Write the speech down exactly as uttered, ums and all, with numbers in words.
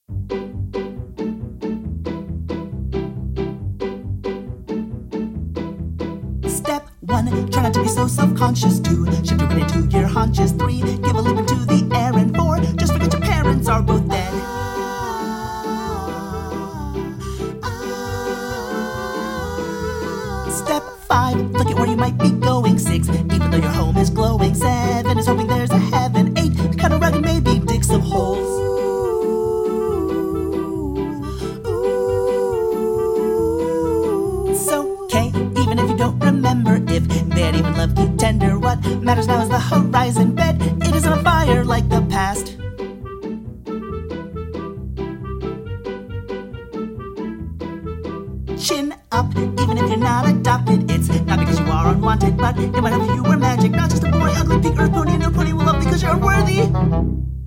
Step one, try not to be so self-conscious. Two, shift your weight into your haunches. Three, give a leap into the air. And four, just forget your parents are both dead. Step five, look at where you might be going. Six, even though your home is glowing. Seven is hoping there's a heaven. Eight, cut a rug and maybe dig some holes. It's okay, even if you don't remember. If they had even loved you tender, what matters now is the horizon bed. It isn't on fire like the past. Chin up, even if you're not adopted. It's not because you are unwanted, but it might help if you were magic. Not just a boy, ugly pig, earth pony, and no pony will love because you're worthy.